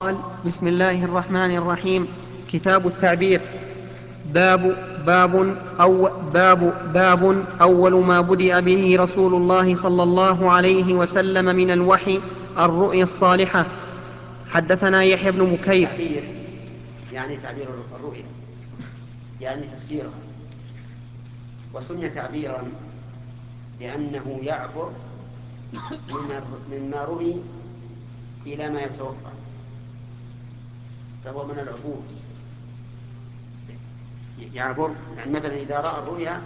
قال: بسم الله الرحمن الرحيم. كتاب التعبير. باب أول ما بدأ به رسول الله صلى الله عليه وسلم من الوحي الرؤيا الصالحة. حدثنا يحيى بن بكير. تعبير يعني تعبير الرؤيا، يعني تفسيرها. وسمي تعبيرا لأنه يعبر مما رؤي إلى ما يتوقع، فهو من العبور. يعبر يعني مثلا إذا رأى الرؤيا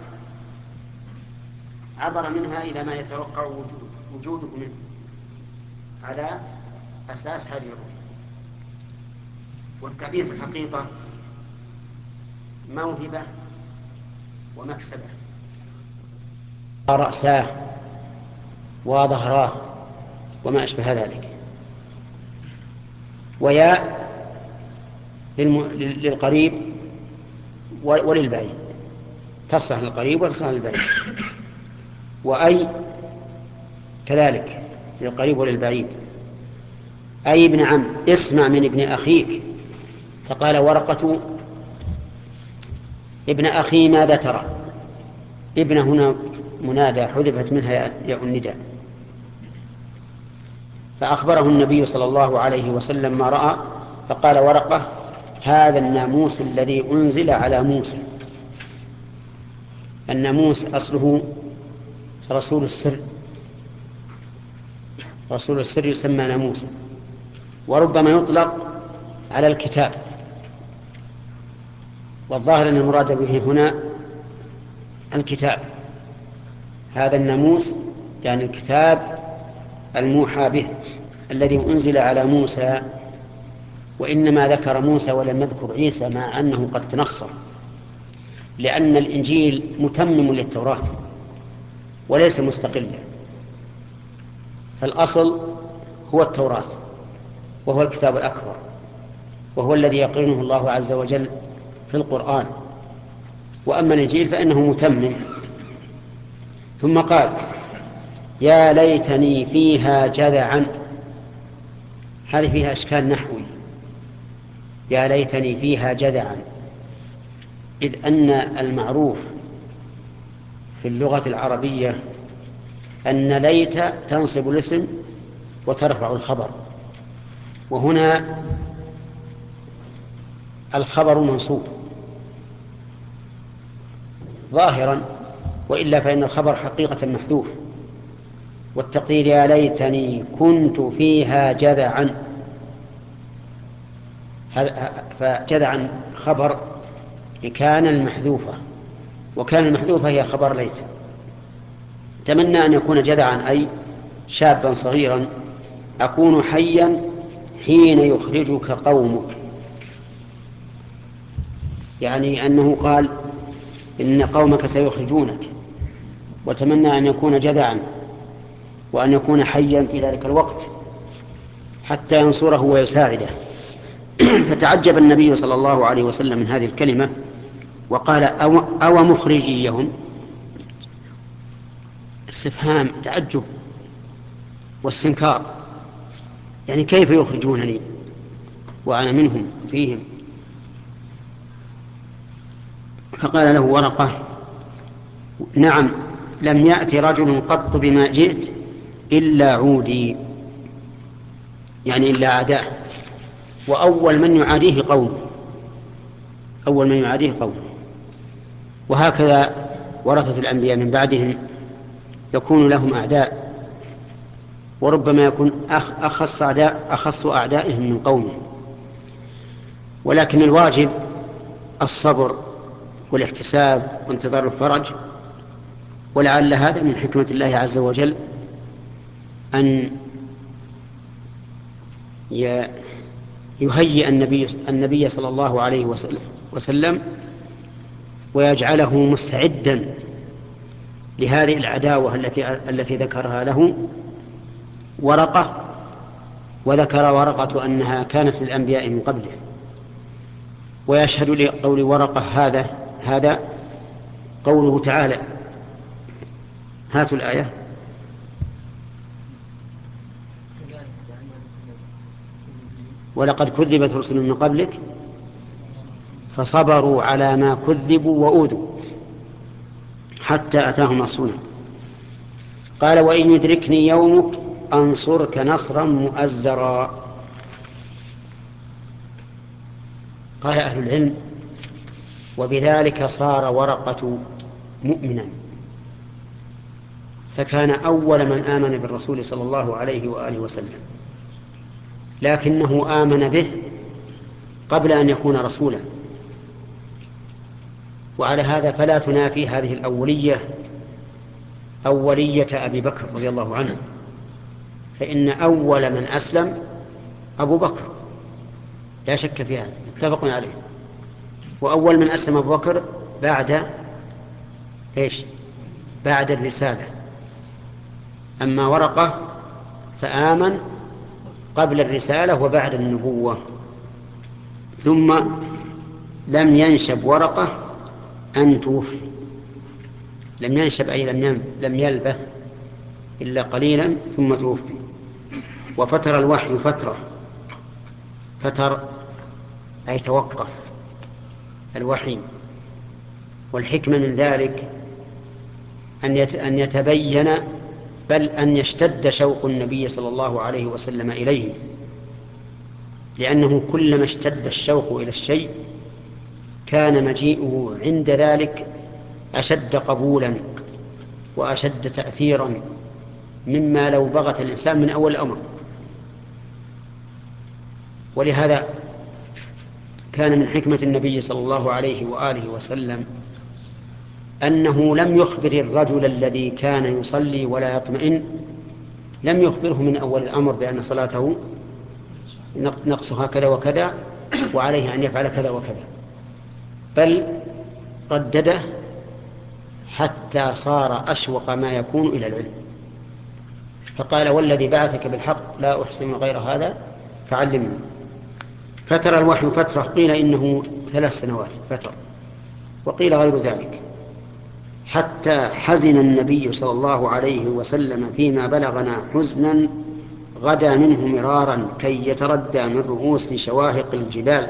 عبر منها إلى ما يتوقع وجوده منه على أساس هذه الرؤيا. والتعبير في الحقيقة موهبة ومكسبة. رأساه وظهراه وما أشبه ذلك. وياء للقريب وللبعيد، تصلح للقريب وتصلح للبعيد. وأي كذلك للقريب وللبعيد. أي ابن عم، اسمع من ابن أخيك. فقال ورقة: ابن أخي ماذا ترى؟ ابن هنا منادى حذفت منها ياء النداء. فأخبره النبي صلى الله عليه وسلم ما رأى، فقال ورقة: هذا الناموس الذي أنزل على موسى. الناموس أصله رسول السر، رسول السر يسمى ناموسا، وربما يطلق على الكتاب. والظاهر أن المراد به هنا الكتاب. هذا الناموس يعني الكتاب الموحى به الذي أنزل على موسى. وإنما ذكر موسى ولم يذكر عيسى، مع أنه قد تنصر، لأن الإنجيل متمم للتوراة وليس مستقلا. فالأصل هو التوراة، وهو الكتاب الأكبر، وهو الذي يقرنه الله عز وجل في القرآن. وأما الإنجيل فإنه متمم. ثم قال: يا ليتني فيها جذعا. هذه فيها إشكال نحوي. يا ليتني فيها جذعا، إذ أن المعروف في اللغة العربية أن ليت تنصب الاسم وترفع الخبر، وهنا الخبر منصوب ظاهرا، وإلا فإن الخبر حقيقة محذوف. والتقدير يا ليتني كنت فيها جذعا. فجذعا خبر لكان المحذوفة، وكان المحذوفة هي خبر ليت. تمنى أن يكون جذعا أي شابا صغيرا، أكون حيا حين يخرجك قومك. يعني أنه قال إن قومك سيخرجونك، وتمنى أن يكون جذعا وأن يكون حيا في ذلك الوقت حتى ينصره ويساعده. فتعجب النبي صلى الله عليه وسلم من هذه الكلمة، وقال: أو مخرجيهم. استفهام تعجب واستنكار، يعني كيف يخرجونني وأنا منهم فيهم؟ فقال له ورقة: نعم، لم يأتي رجل قط بما جئت إلا عودي، يعني إلا عداه، وأول من يعاديه قومه، أول من يعاديه قومه. وهكذا ورثة الأنبياء من بعدهم يكون لهم أعداء، وربما يكون أخص أعدائهم من قومهم. ولكن الواجب الصبر والاحتساب وانتظار الفرج. ولعل هذا من حكمة الله عز وجل أن يهيئ النبي صلى الله عليه وسلم ويجعله مستعدا لهذه العداوة التي ذكرها له ورقة. وذكر ورقة أنها كانت للأنبياء من قبله. ويشهد لقول ورقة هذا قوله تعالى. هاتوا الآية. ولقد كذبت رسل من قبلك فصبروا على ما كذبوا وأوذوا حتى أتاهم نصرنا. قال وإن يدركني يومك أنصرك نصرا مؤزرا. قال أهل العلم وبذلك صار ورقة مؤمنا، فكان أول من آمن بالرسول صلى الله عليه وآله وسلم، لكنه آمن به قبل أن يكون رسولا. وعلى هذا فلا تنافي هذه الأولية أولية أبي بكر رضي الله عنه، فإن أول من أسلم أبو بكر لا شك في هذا، متفق عليه. وأول من أسلم أبو بكر بعد إيش؟ بعد الرسالة. أما ورقة فآمن قبل الرسالة وبعد النبوة. ثم لم ينشب ورقة أن توفي، لم ينشب أي لم يلبث إلا قليلا ثم توفي. وفتر الوحي فتر أي توقف الوحي. والحكمة من ذلك أن يتبين بل أن يشتد شوق النبي صلى الله عليه وسلم إليه، لأنه كلما اشتد الشوق إلى الشيء كان مجيئه عند ذلك أشد قبولا وأشد تأثيرا مما لو بغت الإنسان من أول الأمر. ولهذا كان من حكمة النبي صلى الله عليه وآله وسلم أنه لم يخبر الرجل الذي كان يصلي ولا يطمئن، لم يخبره من أول الأمر بأن صلاته نقصها كذا وكذا وعليه أن يفعل كذا وكذا، بل ردده حتى صار أشوق ما يكون إلى العلم، فقال والذي بعثك بالحق لا أحسن غير هذا فعلمني. فترى الوحي فترة، قيل إنه 3 سنوات فترة، وقيل غير ذلك، حتى حزن النبي صلى الله عليه وسلم فيما بلغنا حزنا غدا منه مرارا كي يتردى من رؤوس شواهق الجبال.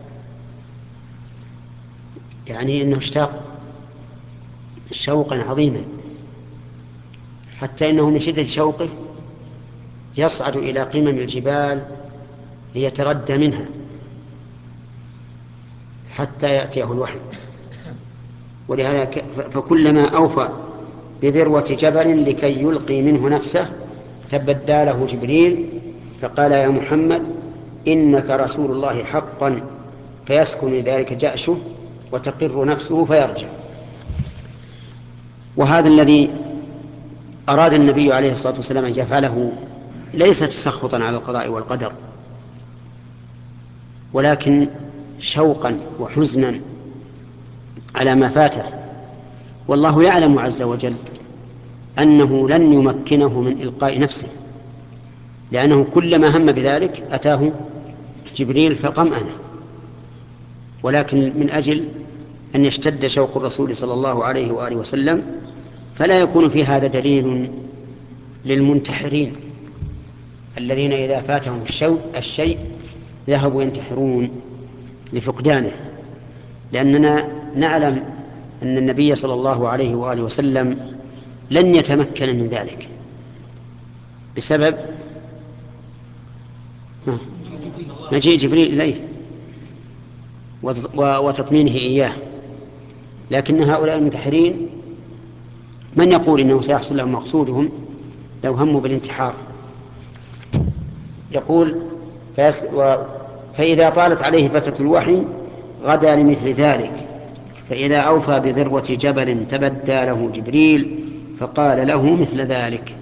يعني إنه اشتاق شوقا عظيما، حتى إنه من شدة شوقه يصعد إلى قمم الجبال ليتردى منها حتى يأتيه الوحي. ولهذا فكلما أوفى بذروة جبل لكي يلقي منه نفسه تبدى له جبريل فقال يا محمد إنك رسول الله حقا، فيسكن ذلك جأشه وتقر نفسه فيرجع. وهذا الذي أراد النبي عليه الصلاة والسلام أن يفعله ليس تسخطا على القضاء والقدر، ولكن شوقا وحزنا على ما فاته. والله يعلم عز وجل أنه لن يمكنه من إلقاء نفسه، لأنه كلما هم بذلك أتاه جبريل فطمأنه. ولكن من أجل أن يشتد شوق الرسول صلى الله عليه وآله وسلم فلا يكون في هذا دليل للمنتحرين الذين إذا فاتهم الشيء ذهبوا ينتحرون لفقدانه، لأننا نعلم أن النبي صلى الله عليه وآله وسلم لن يتمكن من ذلك بسبب مجيء جبريل إليه وتطمينه إياه. لكن هؤلاء المنتحرين من يقول إنه سيحصل لهم مقصودهم لو هموا بالانتحار؟ يقول فإذا طالت عليه فترة الوحي غدا لمثل ذلك، فإذا أوفى بذروة جبل تبدى له جبريل فقال له مثل ذلك.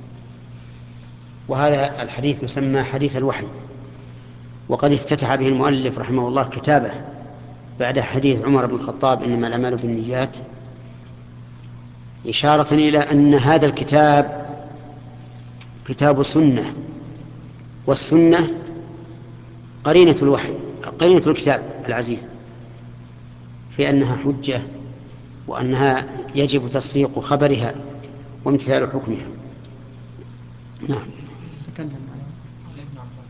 وهذا الحديث يسمى حديث الوحي، وقد افتتح به المؤلف رحمه الله كتابه بعد حديث عمر بن الخطاب إنما الأعمال بالنيات، إشارة إلى أن هذا الكتاب كتاب سنة، والسنة قرينة الوحي، قرينة الكتاب العزيز، في أنها حجة وأنها يجب تصديق خبرها وامتثال حكمها. نعم.